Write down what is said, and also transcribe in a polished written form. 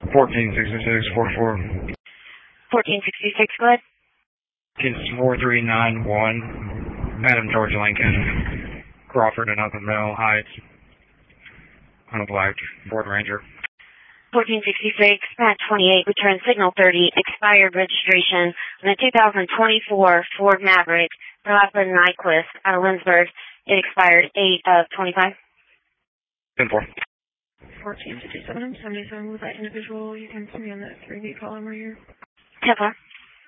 146644. 1466, go ahead. It's 4391, Madam George Lincoln, Crawford and Upper Mill Heights, on a black Ford Ranger. 1466, Pat 28, return signal 30, expired registration on the 2024 Ford Maverick, Berlappen Nyquist, out of Lindsberg. It expired 8/25. 10-4. 1457, I'm 77 with that individual. You can see me on that 3D column right here. 10-4.